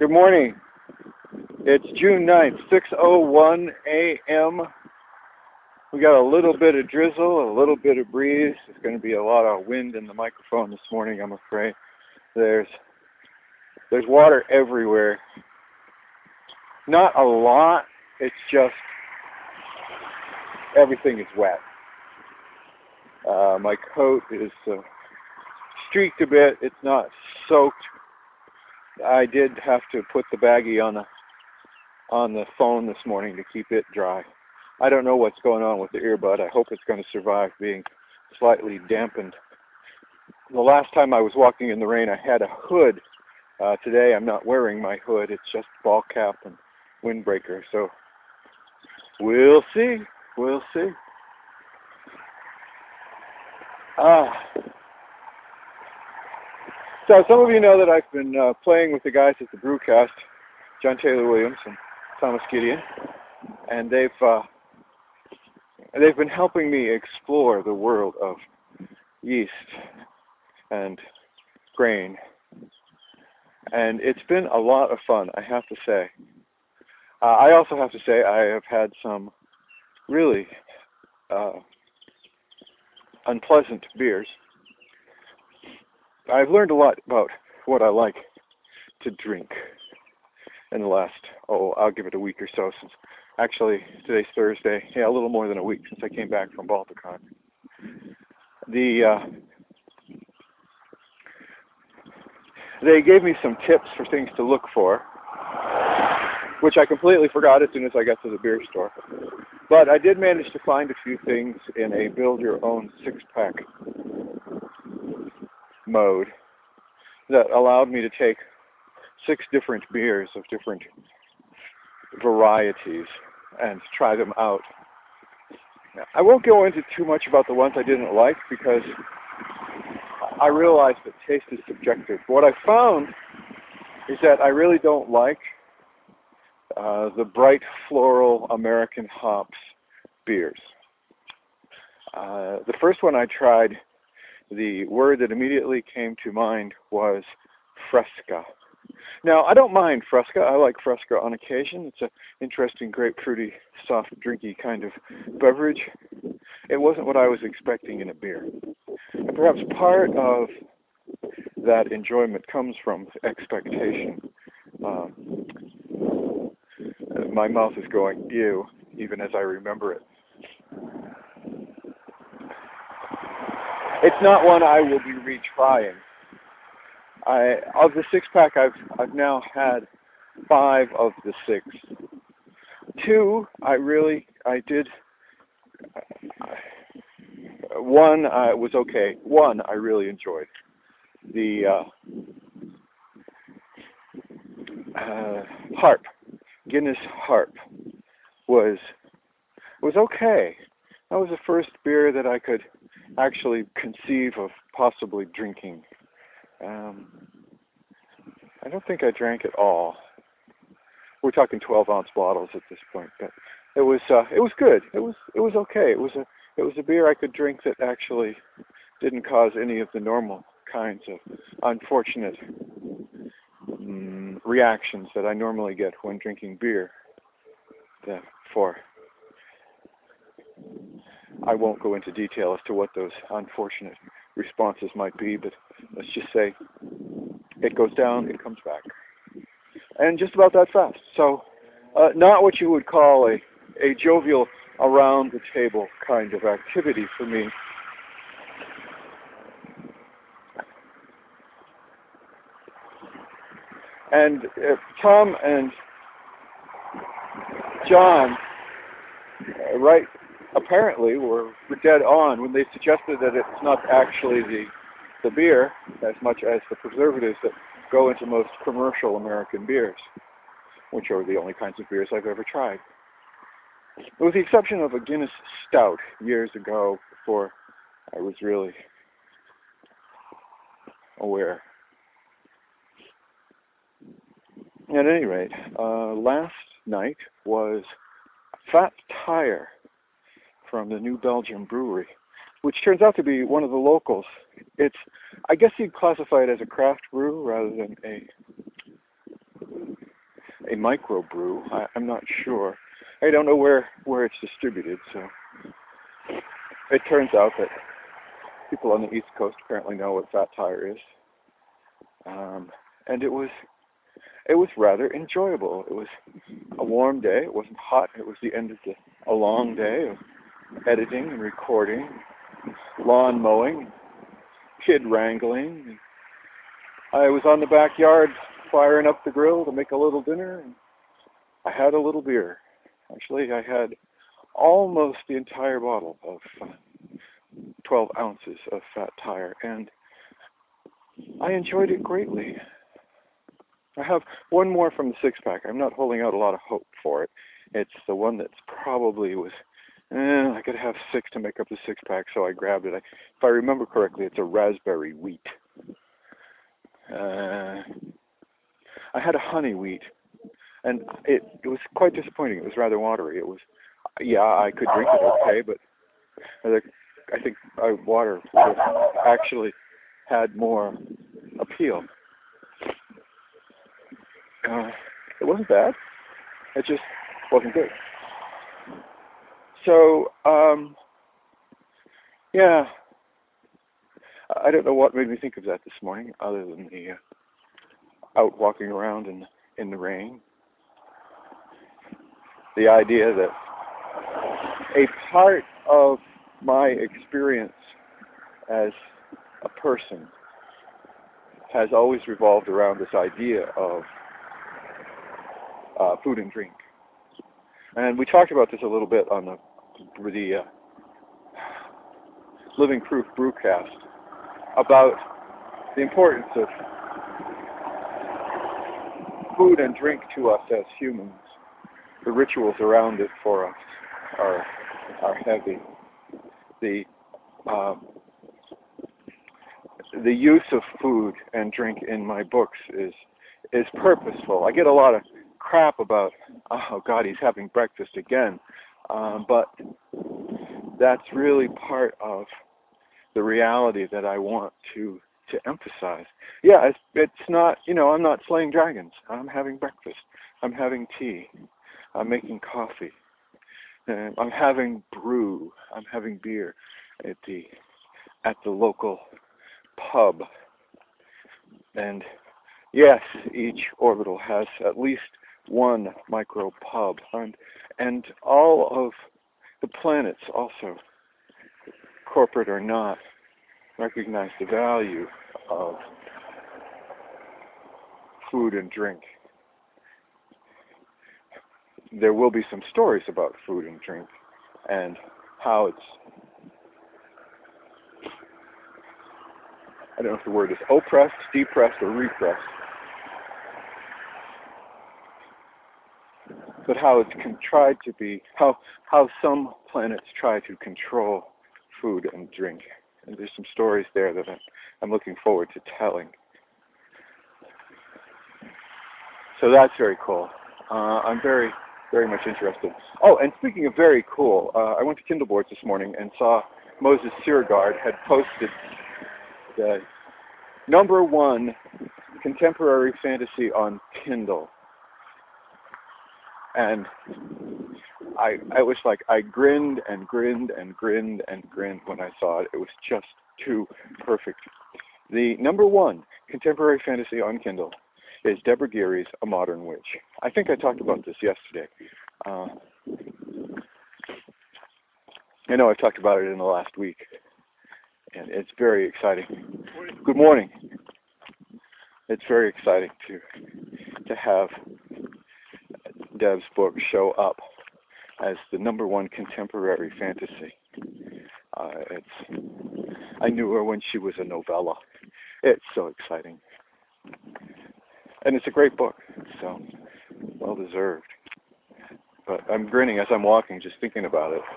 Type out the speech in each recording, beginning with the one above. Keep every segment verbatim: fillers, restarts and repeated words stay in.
Good morning. It's June ninth, six oh one a m We got a little bit of drizzle, a little bit of breeze. There's going to be a lot of wind in the microphone this morning, I'm afraid. There's there's water everywhere. Not a lot. It's just everything is wet. Uh, my coat is uh, streaked a bit. It's not soaked. I did have to put the baggie on the on the phone this morning to keep it dry. I don't know what's going on with the earbud. I hope it's going to survive being slightly dampened. The last time I was walking in the rain, I had a hood. Uh, today I'm not wearing my hood. It's just ball cap and windbreaker. So we'll see. We'll see. Ah. So some of you know that I've been uh, playing with the guys at the Brewcast, John Taylor Williams and Thomas Gideon, and they've uh, they've been helping me explore the world of yeast and grain, and it's been a lot of fun, I have to say. Uh, I also have to say I have had some really uh, unpleasant beers. I've learned a lot about what I like to drink in the last, oh, I'll give it a week or so since, actually, today's Thursday, yeah, a little more than a week since I came back from Balticon. The, uh, they gave me some tips for things to look for, which I completely forgot as soon as I got to the beer store. But I did manage to find a few things in a build-your-own six-pack mode that allowed me to take six different beers of different varieties and try them out. Now, I won't go into too much about the ones I didn't like because I realize that taste is subjective. What I found is that I really don't like uh, the bright floral American hops beers. Uh, the first one I tried, the word that immediately came to mind was Fresca. Now, I don't mind Fresca. I like Fresca on occasion. It's an interesting, grapefruity, soft, drinky kind of beverage. It wasn't what I was expecting in a beer. And perhaps part of that enjoyment comes from expectation. Uh, my mouth is going, ew, even as I remember it. It's not one I will be retrying. I, of the six-pack, I've I've now had five of the six. Two, I really, I did. Uh, one uh, was okay. One I really enjoyed. The uh, uh, Harp, Guinness Harp, was was okay. That was the first beer that I could actually conceive of possibly drinking. Um, I don't think I drank it all. We're talking twelve ounce bottles at this point, but it was uh, it was good. It was it was okay. It was a it was a beer I could drink that actually didn't cause any of the normal kinds of unfortunate um, reactions that I normally get when drinking beer. Therefore, I won't go into detail as to what those unfortunate responses might be, but let's just say it goes down, it comes back. And just about that fast. So, uh, not what you would call a, a jovial, around-the-table kind of activity for me. And uh, Tom and John, uh, right, apparently were, were dead on when they suggested that it's not actually the the beer as much as the preservatives that go into most commercial American beers, which are the only kinds of beers I've ever tried. With the exception of a Guinness Stout years ago, before I was really aware. At any rate, uh, last night was Fat Tire from the New Belgium Brewery, which turns out to be one of the locals. It's, I guess you'd classify it as a craft brew rather than a a microbrew. I, I'm not sure. I don't know where, where it's distributed, so it turns out that people on the East Coast apparently know what Fat Tire is. Um, and it was it was rather enjoyable. It was a warm day. It wasn't hot. It was the end of the, a long day of editing and recording, lawn mowing, kid wrangling. I was on the backyard firing up the grill to make a little dinner, and I had a little beer. Actually, I had almost the entire bottle of uh, twelve ounces of Fat Tire, and I enjoyed it greatly. I have one more from the six-pack. I'm not holding out a lot of hope for it. It's the one that's probably was, eh, I could have six to make up the six-pack, so I grabbed it. I, if I remember correctly, it's a raspberry wheat. Uh, I had a honey wheat, and it, it was quite disappointing. It was rather watery. It was, yeah, I could drink it okay, but I think uh, water would have actually had more appeal. Uh, it wasn't bad. It just wasn't good. So, um, yeah, I don't know what made me think of that this morning, other than the uh, out walking around in in the rain. The idea that a part of my experience as a person has always revolved around this idea of uh, food and drink. And we talked about this a little bit on the, the uh, Living Proof Brewcast about the importance of food and drink to us as humans. The rituals around it for us are are heavy. The um, the use of food and drink in my books is is purposeful. I get a lot of crap about, oh God, he's having breakfast again, um, but that's really part of the reality that I want to to emphasize. Yeah, it's, it's not, you know, I'm not slaying dragons. I'm having breakfast. I'm having tea. I'm making coffee. And I'm having brew. I'm having beer at the at the local pub. And yes, each orbital has at least one micro pub, and and all of the planets also, corporate or not, recognize the value of food and drink. There will be some stories about food and drink and how it's, I don't know if the word is oppressed, depressed, or repressed, but how it's con- tried to be, how how some planets try to control food and drink. And there's some stories there that I'm, I'm looking forward to telling. So that's very cool. Uh, I'm very, very much interested. Oh, and speaking of very cool, uh, I went to Kindleboards this morning and saw Moses Siergaard had posted the number one contemporary fantasy on Kindle. And I I was like, I grinned and grinned and grinned and grinned when I saw it. It was just too perfect. The number one contemporary fantasy on Kindle is Deborah Geary's A Modern Witch. I think I talked about this yesterday. Uh, I know I've talked about it in the last week, and it's very exciting. Good morning. It's very exciting to to have Deb's book show up as the number one contemporary fantasy. Uh, it's I knew her when she was a novella. It's so exciting. And it's a great book, so well deserved. But I'm grinning as I'm walking, just thinking about it.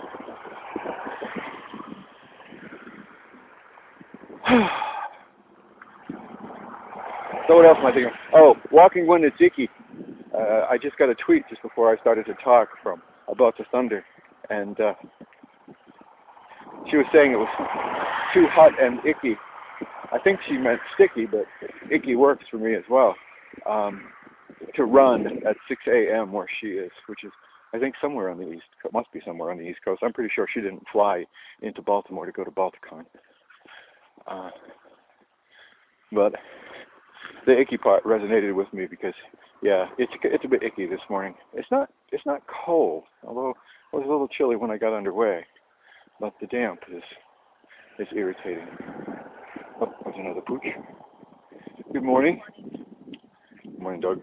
So what else am I thinking? Oh, walking when it's icky. Uh, I just got a tweet just before I started to talk from About the Thunder, and uh, she was saying it was too hot and icky. I think she meant sticky, but icky works for me as well. Um, to run at six a.m. where she is, which is, I think, somewhere on the east. It must be somewhere on the East Coast. I'm pretty sure she didn't fly into Baltimore to go to Balticon. Uh, but the icky part resonated with me because, yeah, it's it's a bit icky this morning. It's not it's not cold, although it was a little chilly when I got underway. But the damp is is irritating. Oh, there's another pooch. Good morning. Good morning, Doug.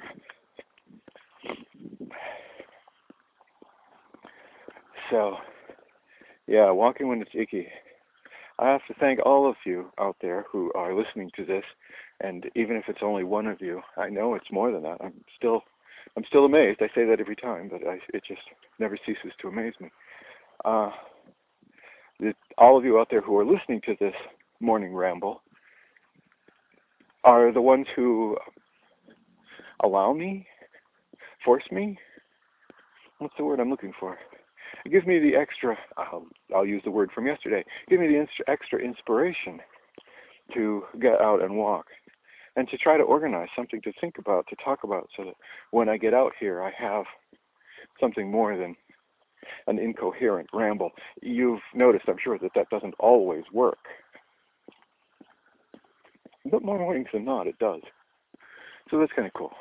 So, yeah, walking when it's icky. I have to thank all of you out there who are listening to this, and even if it's only one of you, I know it's more than that. I'm still, I'm still amazed. I say that every time, but I, it just never ceases to amaze me. Uh, it, all of you out there who are listening to this morning ramble are the ones who allow me, force me. What's the word I'm looking for? It gives me the extra, I'll, I'll use the word from yesterday, give me the extra, extra inspiration to get out and walk and to try to organize something to think about, to talk about, so that when I get out here, I have something more than an incoherent ramble. You've noticed, I'm sure, that that doesn't always work. But more mornings than not, it does. So that's kind of cool.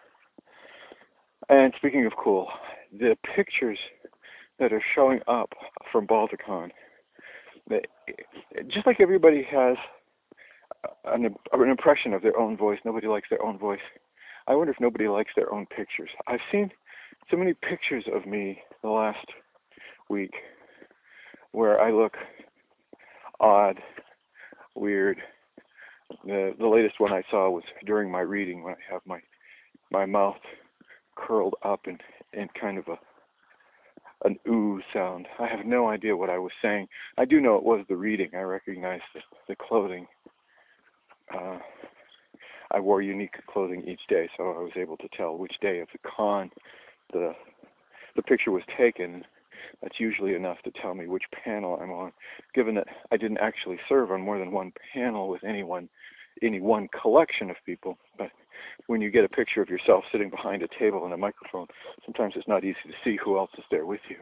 And speaking of cool, the pictures that are showing up from Balticon, they, just like everybody has an, an impression of their own voice, nobody likes their own voice. I wonder if nobody likes their own pictures. I've seen so many pictures of me the last week where I look odd, weird. The, the latest one I saw was during my reading when I have my, my mouth curled up in, in kind of a an ooh sound. I have no idea what I was saying. I do know it was the reading. I recognized the, the clothing. Uh, I wore unique clothing each day, so I was able to tell which day of the con the the picture was taken. That's usually enough to tell me which panel I'm on, given that I didn't actually serve on more than one panel with anyone, any one collection of people. But when you get a picture of yourself sitting behind a table and a microphone, sometimes it's not easy to see who else is there with you.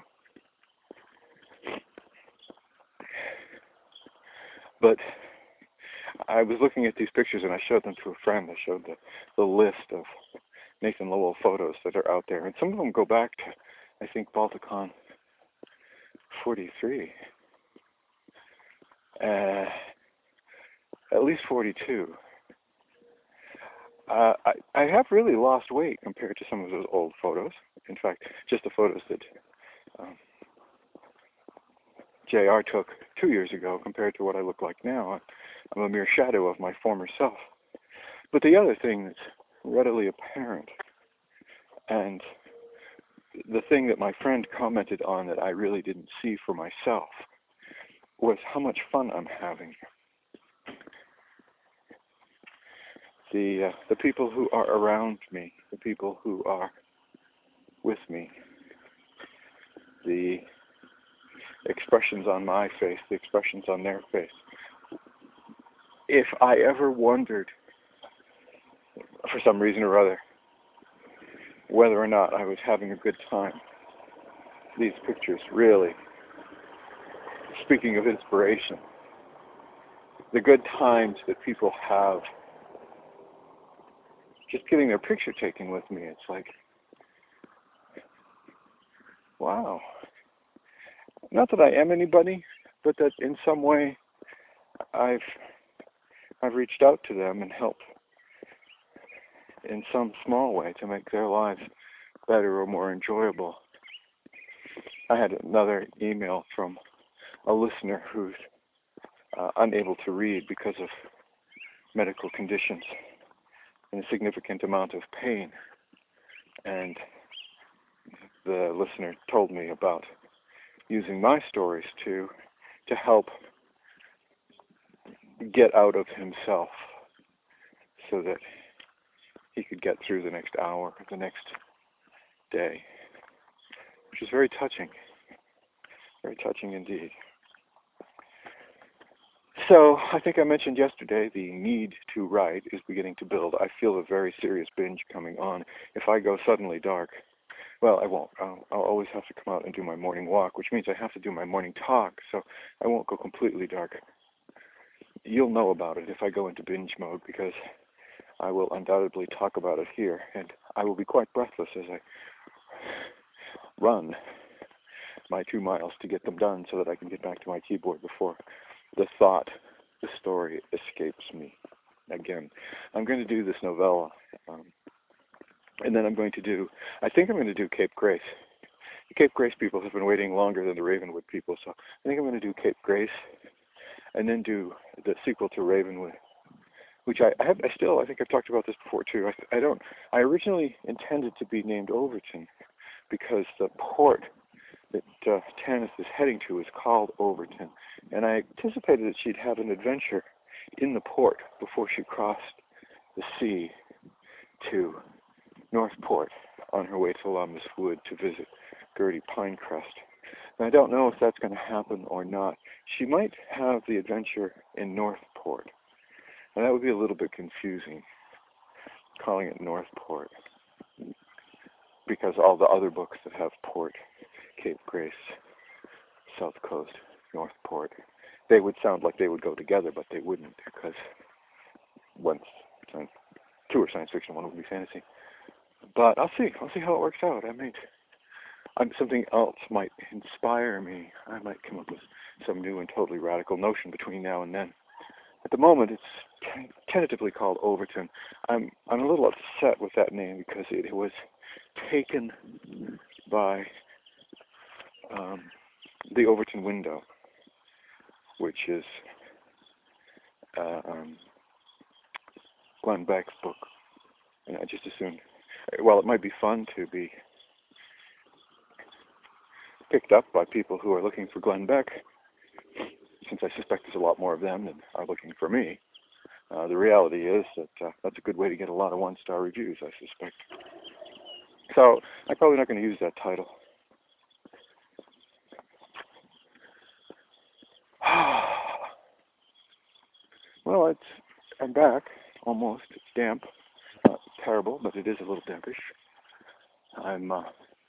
But I was looking at these pictures and I showed them to a friend. I showed the, the list of Nathan Lowell photos that are out there. And some of them go back to, I think, Balticon forty-three. Uh, at least forty-two. Uh, I, I have really lost weight compared to some of those old photos. In fact, just the photos that um, J R took two years ago compared to what I look like now. I'm a mere shadow of my former self. But the other thing that's readily apparent, and the thing that my friend commented on that I really didn't see for myself, was how much fun I'm having. The, uh, the people who are around me, the people who are with me, the expressions on my face, the expressions on their face. If I ever wondered, for some reason or other, whether or not I was having a good time, these pictures really, speaking of inspiration, the good times that people have just getting their picture taken with me, it's like, wow. Not that I am anybody, but that in some way I've I've reached out to them and helped in some small way to make their lives better or more enjoyable. I had another email from a listener who's uh, unable to read because of medical conditions and a significant amount of pain. And the listener told me about using my stories to to help get out of himself so that he could get through the next hour, the next day, which is very touching, very touching indeed. So I think I mentioned yesterday the need to write is beginning to build. I feel a very serious binge coming on. If I go suddenly dark, well, I won't. I'll, I'll always have to come out and do my morning walk, which means I have to do my morning talk, so I won't go completely dark. You'll know about it if I go into binge mode, because I will undoubtedly talk about it here, and I will be quite breathless as I run my two miles to get them done so that I can get back to my keyboard before the thought, the story escapes me again. I'm going to do this novella, um, and then I'm going to do, I think I'm going to do Cape Grace. The Cape Grace people have been waiting longer than the Ravenwood people, so I think I'm going to do Cape Grace, and then do the sequel to Ravenwood, which I, I have, I still, I think I've talked about this before too. I, I don't, I originally intended to be named Overton because the port that uh, Tanis is heading to is called Overton, and I anticipated that she'd have an adventure in the port before she crossed the sea to Northport on her way to Lammas Wood to visit Gertie Pinecrest. And I don't know if that's going to happen or not. She might have the adventure in Northport, and that would be a little bit confusing, calling it Northport, because all the other books that have port, Cape Grace, South Coast, Northport, they would sound like they would go together, but they wouldn't, because one's science, two are science fiction, one would be fantasy. But I'll see. I'll see how it works out. I might, I'm, something else might inspire me. I might come up with some new and totally radical notion between now and then. At the moment, it's t- tentatively called Overton. I'm I'm a little upset with that name because it, it was taken by um, the Overton Window, which is uh, um, Glenn Beck's book. And I just assumed, well, it might be fun to be picked up by people who are looking for Glenn Beck, since I suspect there's a lot more of them than are looking for me. Uh, the reality is that uh, that's a good way to get a lot of one-star reviews, I suspect. So I'm probably not going to use that title. Well, it's I'm back, almost. It's damp. Not terrible, but it is a little dampish. I'm uh,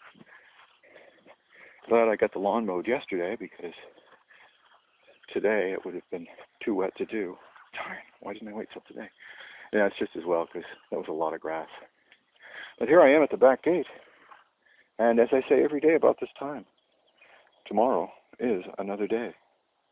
glad I got the lawn mowed yesterday, because today it would have been too wet to do. Darn, why didn't I wait till today? Yeah, it's just as well, because that was a lot of grass. But here I am at the back gate, and as I say every day about this time, tomorrow is another day.